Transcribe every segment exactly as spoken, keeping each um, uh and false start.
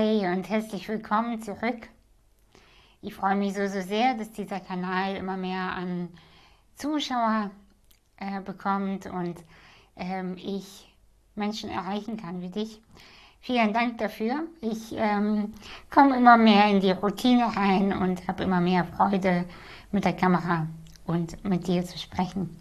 Hi und herzlich willkommen zurück. Ich freue mich so, so sehr, dass dieser Kanal immer mehr an Zuschauer äh, bekommt und ähm, ich Menschen erreichen kann wie dich. Vielen Dank dafür. Ich ähm, komme immer mehr in die Routine rein und habe immer mehr Freude mit der Kamera und mit dir zu sprechen.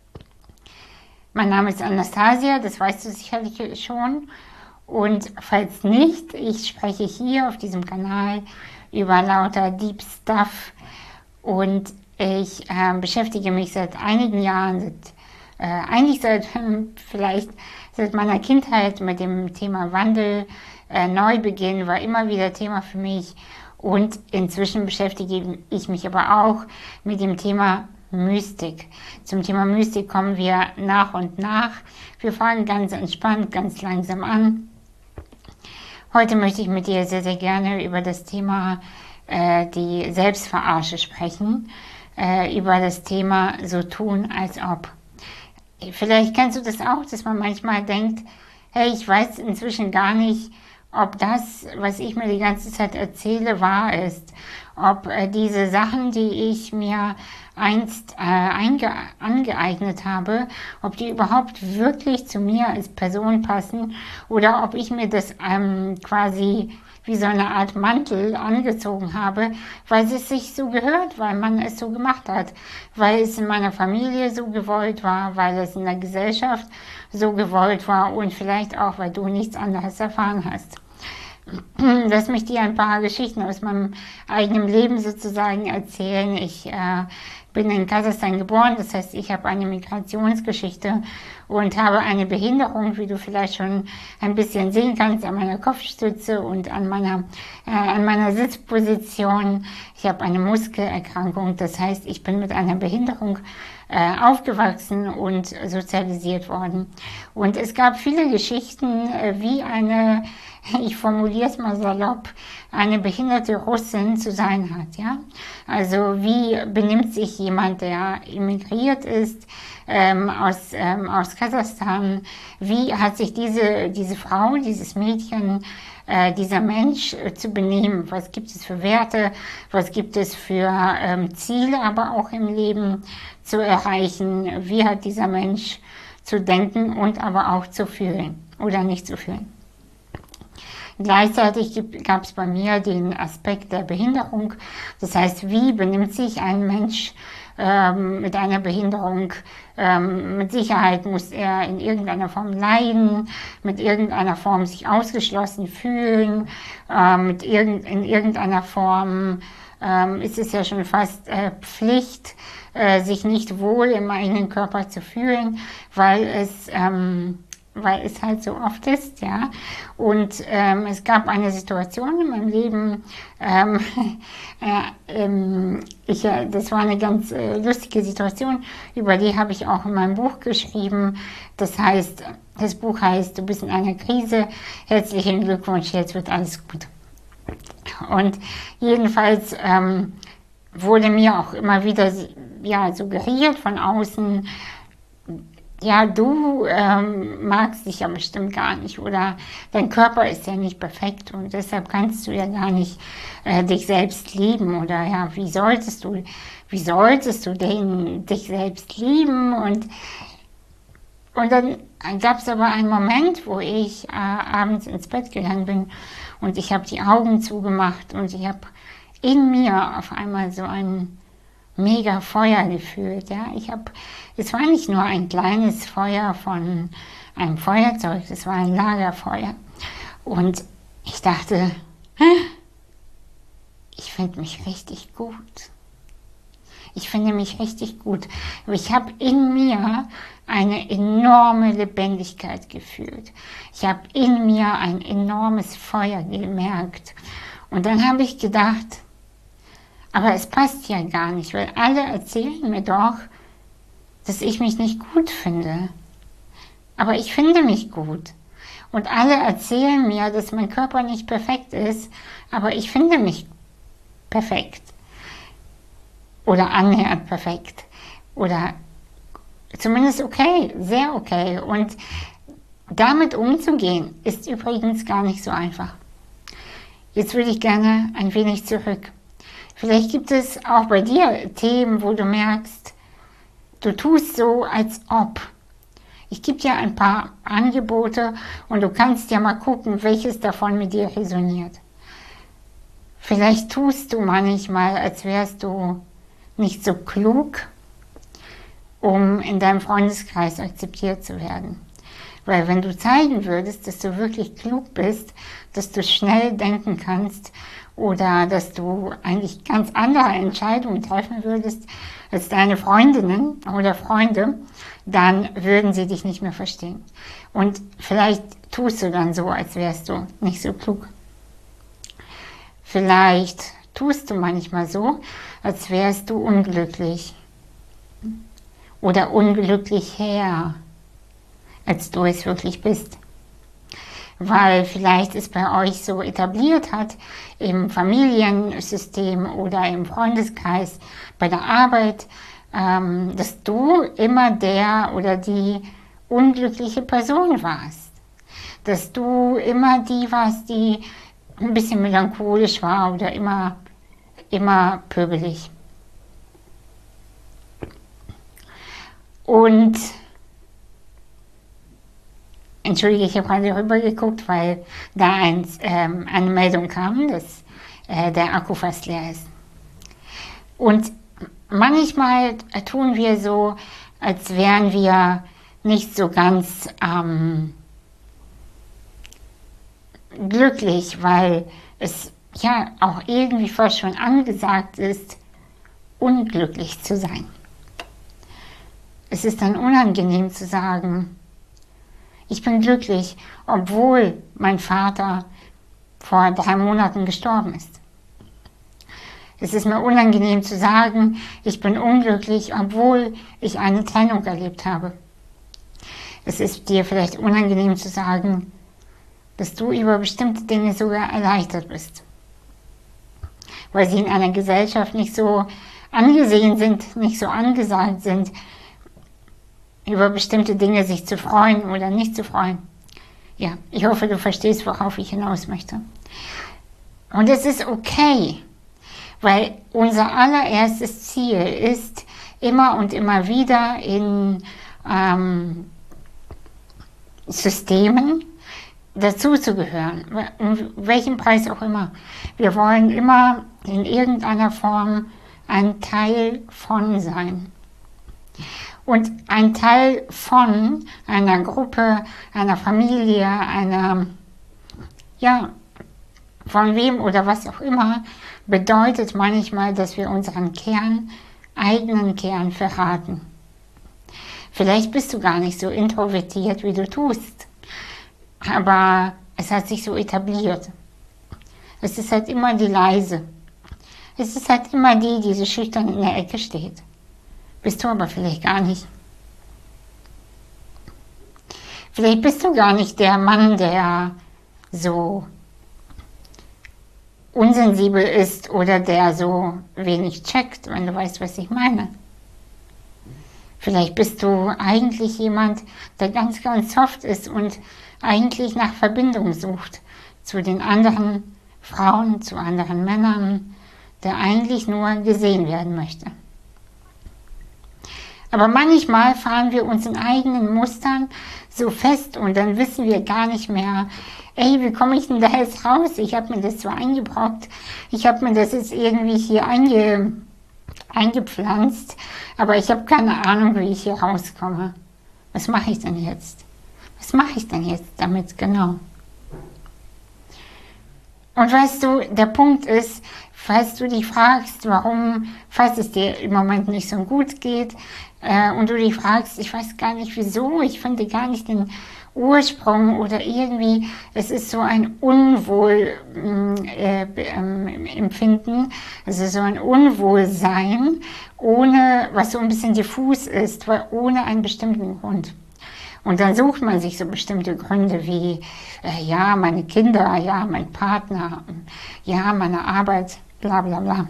Mein Name ist Anastasia, das weißt du sicherlich schon. Und falls nicht, ich spreche hier auf diesem Kanal über lauter Deep Stuff und ich äh, beschäftige mich seit einigen Jahren, seit, äh, eigentlich seit vielleicht seit meiner Kindheit mit dem Thema Wandel, äh, Neubeginn war immer wieder Thema für mich und inzwischen beschäftige ich mich aber auch mit dem Thema Mystik. Zum Thema Mystik kommen wir nach und nach. Wir fangen ganz entspannt, ganz langsam an. Heute möchte ich mit dir sehr, sehr gerne über das Thema äh, die Selbstverarsche sprechen, äh, über das Thema so tun, als ob. Vielleicht kennst du das auch, dass man manchmal denkt, hey, ich weiß inzwischen gar nicht, ob das, was ich mir die ganze Zeit erzähle, wahr ist. Ob äh, diese Sachen, die ich mir einst äh, einge angeeignet habe, ob die überhaupt wirklich zu mir als Person passen oder ob ich mir das ähm, quasi wie so eine Art Mantel angezogen habe, weil es sich so gehört, weil man es so gemacht hat, weil es in meiner Familie so gewollt war, weil es in der Gesellschaft so gewollt war und vielleicht auch, weil du nichts anderes erfahren hast. Lass mich dir ein paar Geschichten aus meinem eigenen Leben sozusagen erzählen. Ich äh, bin in Kasachstan geboren, das heißt, ich habe eine Migrationsgeschichte und habe eine Behinderung, wie du vielleicht schon ein bisschen sehen kannst, an meiner Kopfstütze und an meiner, äh, an meiner Sitzposition. Ich habe eine Muskelerkrankung, das heißt, ich bin mit einer Behinderung äh, aufgewachsen und sozialisiert worden. Und es gab viele Geschichten, äh, wie eine, ich formuliere es mal salopp, eine behinderte Russin zu sein hat, ja. Also wie benimmt sich jemand, der immigriert ist ähm, aus, ähm, aus Kasachstan? Wie hat sich diese, diese Frau, dieses Mädchen, äh, dieser Mensch äh, zu benehmen? Was gibt es für Werte? Was gibt es für ähm, Ziele, aber auch im Leben zu erreichen? Wie hat dieser Mensch zu denken und aber auch zu fühlen oder nicht zu fühlen? Gleichzeitig gab es bei mir den Aspekt der Behinderung. Das heißt, wie benimmt sich ein Mensch ähm, mit einer Behinderung? Ähm, mit Sicherheit muss er in irgendeiner Form leiden, mit irgendeiner Form sich ausgeschlossen fühlen, äh, mit irgend, in irgendeiner Form ähm, ist es ja schon fast äh, Pflicht, äh, sich nicht wohl im eigenen Körper zu fühlen, weil es... Ähm, weil es halt so oft ist, ja. Und ähm, es gab eine Situation in meinem Leben, ähm, äh, ähm, ich, äh, das war eine ganz äh, lustige Situation, über die habe ich auch in meinem Buch geschrieben. Das heißt, das Buch heißt, du bist in einer Krise, herzlichen Glückwunsch, jetzt wird alles gut. Und jedenfalls ähm, wurde mir auch immer wieder ja, suggeriert von außen, ja, du ähm, magst dich ja bestimmt gar nicht oder dein Körper ist ja nicht perfekt und deshalb kannst du ja gar nicht äh, dich selbst lieben oder ja, wie solltest du, wie solltest du denn dich selbst lieben? Und, und dann gab es aber einen Moment, wo ich äh, abends ins Bett gegangen bin und ich habe die Augen zugemacht und ich habe in mir auf einmal so einen mega Feuer gefühlt, ja. Ich habe, es war nicht nur ein kleines Feuer von einem Feuerzeug, es war ein Lagerfeuer. Und ich dachte, ich finde mich richtig gut. Ich finde mich richtig gut. Aber ich habe in mir eine enorme Lebendigkeit gefühlt. Ich habe in mir ein enormes Feuer gemerkt. Und dann habe ich gedacht, aber es passt ja gar nicht, weil alle erzählen mir doch, dass ich mich nicht gut finde. Aber ich finde mich gut. Und alle erzählen mir, dass mein Körper nicht perfekt ist, aber ich finde mich perfekt. Oder annähernd perfekt. Oder zumindest okay, sehr okay. Und damit umzugehen, ist übrigens gar nicht so einfach. Jetzt würde ich gerne ein wenig zurück. Vielleicht gibt es auch bei dir Themen, wo du merkst, du tust so, als ob. Ich gebe dir ein paar Angebote und du kannst ja mal gucken, welches davon mit dir resoniert. Vielleicht tust du manchmal, als wärst du nicht so klug, um in deinem Freundeskreis akzeptiert zu werden. Weil wenn du zeigen würdest, dass du wirklich klug bist, dass du schnell denken kannst oder dass du eigentlich ganz andere Entscheidungen treffen würdest als deine Freundinnen oder Freunde, dann würden sie dich nicht mehr verstehen. Und vielleicht tust du dann so, als wärst du nicht so klug. Vielleicht tust du manchmal so, als wärst du unglücklich oder unglücklicher, als du es wirklich bist. Weil vielleicht es bei euch so etabliert hat, im Familiensystem oder im Freundeskreis, bei der Arbeit, ähm, dass du immer der oder die unglückliche Person warst. Dass du immer die warst, die ein bisschen melancholisch war oder immer, immer pöbelig. Und Entschuldige, ich habe gerade rübergeguckt, weil da ein, ähm, eine Meldung kam, dass äh, der Akku fast leer ist. Und manchmal tun wir so, als wären wir nicht so ganz ähm, glücklich, weil es ja auch irgendwie fast schon angesagt ist, unglücklich zu sein. Es ist dann unangenehm zu sagen, ich bin glücklich, obwohl mein Vater vor drei Monaten gestorben ist. Es ist mir unangenehm zu sagen, ich bin unglücklich, obwohl ich eine Trennung erlebt habe. Es ist dir vielleicht unangenehm zu sagen, dass du über bestimmte Dinge sogar erleichtert bist, weil sie in einer Gesellschaft nicht so angesehen sind, nicht so angesagt sind, über bestimmte Dinge sich zu freuen oder nicht zu freuen. Ja, ich hoffe, du verstehst, worauf ich hinaus möchte. Und es ist okay, weil unser allererstes Ziel ist, immer und immer wieder in ähm, Systemen dazuzugehören, um welchen Preis auch immer. Wir wollen immer in irgendeiner Form ein Teil von sein. Und ein Teil von einer Gruppe, einer Familie, einer, ja, von wem oder was auch immer, bedeutet manchmal, dass wir unseren Kern, eigenen Kern verraten. Vielleicht bist du gar nicht so introvertiert, wie du tust, aber es hat sich so etabliert. Es ist halt immer die Leise. Es ist halt immer die, die so schüchtern in der Ecke steht. Bist du aber vielleicht gar nicht. Vielleicht bist du gar nicht der Mann, der so unsensibel ist oder der so wenig checkt, wenn du weißt, was ich meine. Vielleicht bist du eigentlich jemand, der ganz, ganz soft ist und eigentlich nach Verbindung sucht zu den anderen Frauen, zu anderen Männern, der eigentlich nur gesehen werden möchte. Aber manchmal fahren wir uns in eigenen Mustern so fest und dann wissen wir gar nicht mehr, ey, wie komme ich denn da jetzt raus? Ich habe mir das so eingebrockt, ich habe mir das jetzt irgendwie hier einge, eingepflanzt, aber ich habe keine Ahnung, wie ich hier rauskomme. Was mache ich denn jetzt? Was mache ich denn jetzt damit genau? Und weißt du, der Punkt ist, falls du dich fragst, warum, falls es dir im Moment nicht so gut geht, äh, und du dich fragst, ich weiß gar nicht wieso, ich finde gar nicht den Ursprung oder irgendwie, es ist so ein Unwohlempfinden, äh, also so ein Unwohlsein, ohne, was so ein bisschen diffus ist, weil ohne einen bestimmten Grund. Und dann sucht man sich so bestimmte Gründe wie, äh, ja, meine Kinder, ja, mein Partner, ja, meine Arbeit, bla bla bla.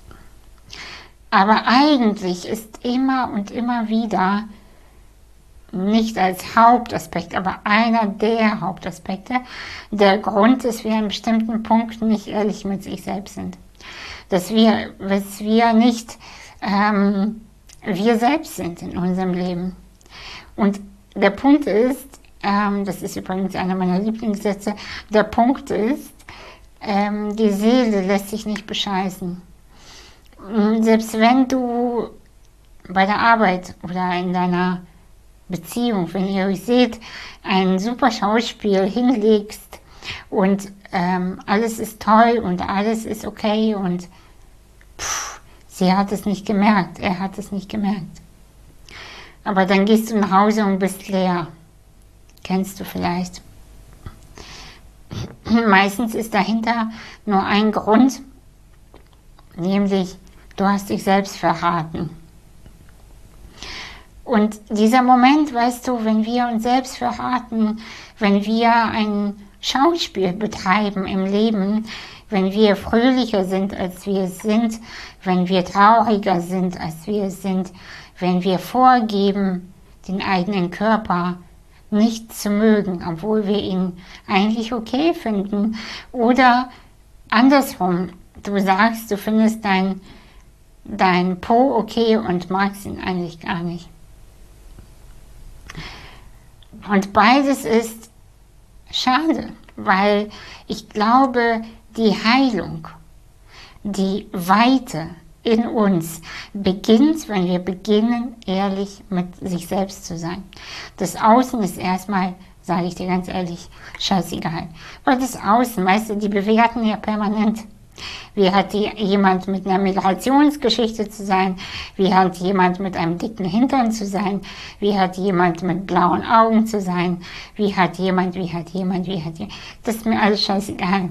Aber eigentlich ist immer und immer wieder nicht als Hauptaspekt, aber einer der Hauptaspekte, der Grund, dass wir an bestimmten Punkten nicht ehrlich mit sich selbst sind. Dass wir, dass wir nicht ähm, wir selbst sind in unserem Leben. Und der Punkt ist, ähm, das ist übrigens einer meiner Lieblingssätze, der Punkt ist, ähm, die Seele lässt sich nicht bescheißen. Selbst wenn du bei der Arbeit oder in deiner Beziehung, wenn ihr euch seht, ein super Schauspiel hinlegst und ähm, alles ist toll und alles ist okay und pff, sie hat es nicht gemerkt, er hat es nicht gemerkt. Aber dann gehst du nach Hause und bist leer. Kennst du vielleicht. Meistens ist dahinter nur ein Grund, nämlich du hast dich selbst verraten. Und dieser Moment, weißt du, wenn wir uns selbst verraten, wenn wir ein Schauspiel betreiben im Leben, wenn wir fröhlicher sind, als wir es sind, wenn wir trauriger sind, als wir es sind, wenn wir vorgeben, den eigenen Körper nicht zu mögen, obwohl wir ihn eigentlich okay finden, oder andersrum, du sagst, du findest dein, dein Po okay und magst ihn eigentlich gar nicht. Und beides ist schade, weil ich glaube, die Heilung, die Weite in uns beginnt, wenn wir beginnen, ehrlich mit sich selbst zu sein. Das Außen ist erstmal, sage ich dir ganz ehrlich, scheißegal. Weil das Außen, weißt du, die bewerten ja permanent. Wie hat die, jemand mit einer Migrationsgeschichte zu sein? Wie hat jemand mit einem dicken Hintern zu sein? Wie hat jemand mit blauen Augen zu sein? Wie hat jemand, wie hat jemand, wie hat jemand? Das ist mir alles scheißegal.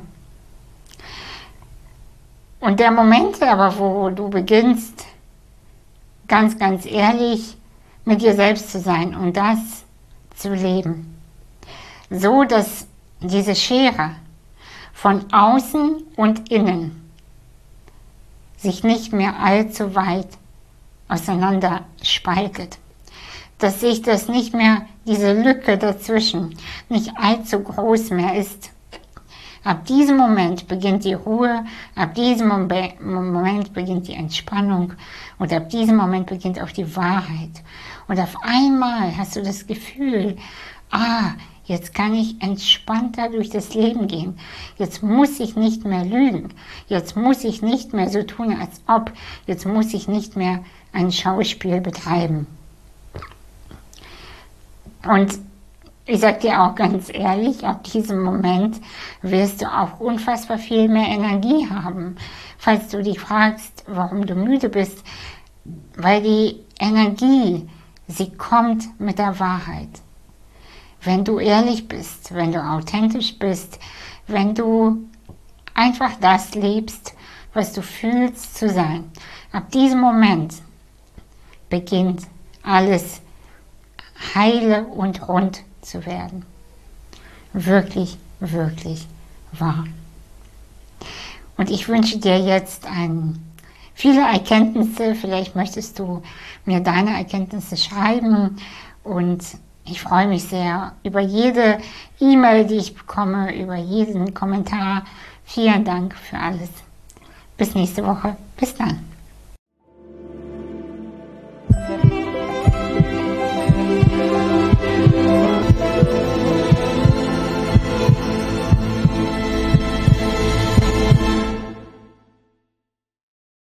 Und der Moment aber, wo du beginnst, ganz, ganz ehrlich mit dir selbst zu sein und das zu leben, so dass diese Schere von außen und innen sich nicht mehr allzu weit auseinander spaltet. Dass sich das nicht mehr, diese Lücke dazwischen, nicht allzu groß mehr ist. Ab diesem Moment beginnt die Ruhe, ab diesem Moment beginnt die Entspannung und ab diesem Moment beginnt auch die Wahrheit. Und auf einmal hast du das Gefühl, ah, jetzt kann ich entspannter durch das Leben gehen. Jetzt muss ich nicht mehr lügen. Jetzt muss ich nicht mehr so tun, als ob. Jetzt muss ich nicht mehr ein Schauspiel betreiben. Und ich sage dir auch ganz ehrlich, ab diesem Moment wirst du auch unfassbar viel mehr Energie haben. Falls du dich fragst, warum du müde bist, weil die Energie, sie kommt mit der Wahrheit. Wenn du ehrlich bist, wenn du authentisch bist, wenn du einfach das lebst, was du fühlst zu sein. Ab diesem Moment beginnt alles heile und rund zu werden. Wirklich, wirklich wahr. Und ich wünsche dir jetzt ein, viele Erkenntnisse. Vielleicht möchtest du mir deine Erkenntnisse schreiben und ich freue mich sehr über jede E-Mail, die ich bekomme, über jeden Kommentar. Vielen Dank für alles. Bis nächste Woche. Bis dann.